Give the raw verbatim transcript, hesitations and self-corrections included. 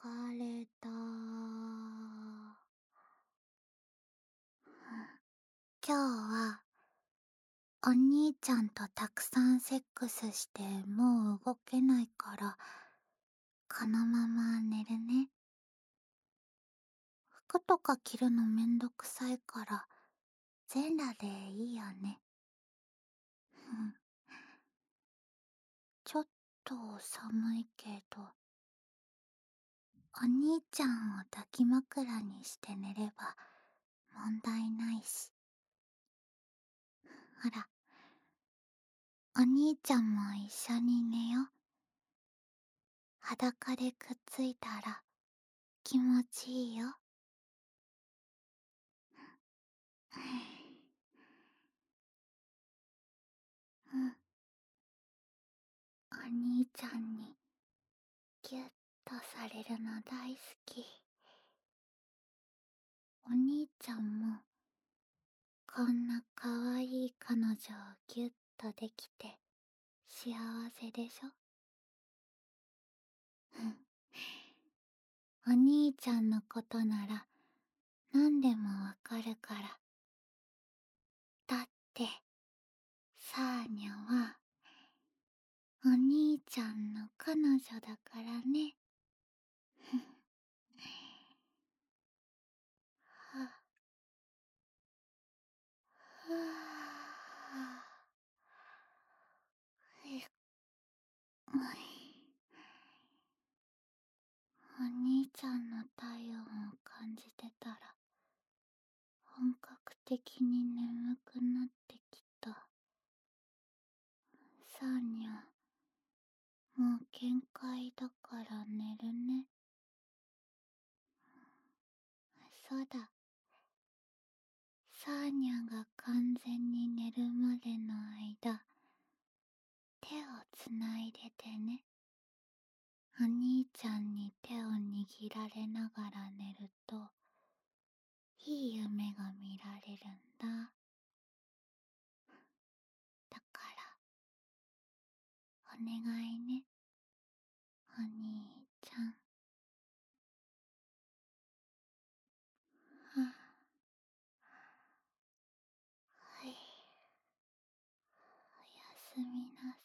れた。今日はお兄ちゃんとたくさんセックスしてもう動けないからこのまま寝るね。服とか着るのめんどくさいから全裸でいいよね。うんちょっと寒いけどお兄ちゃんを抱き枕にして寝れば問題ないし。ほらお兄ちゃんも一緒に寝よ。裸でくっついたら気持ちいいよ。うんお兄ちゃんにギュッとされるの大好き。お兄ちゃんもこんなかわいい彼女をギュッとできて幸せでしょ。お兄ちゃんのことなら何でもわかるから。だってサーニャはお兄ちゃんの彼女だからね。はふあお兄ちゃんの体温を感じてたら本格的に眠くなってきた。サーニャもう限界だから寝るね。そうだサーニャが完全に寝るまでの間手をつないでてね。お兄ちゃんに手を握られながら寝るといい夢が見られるんだ。だからお願いねお兄ちゃん。ははいおやすみな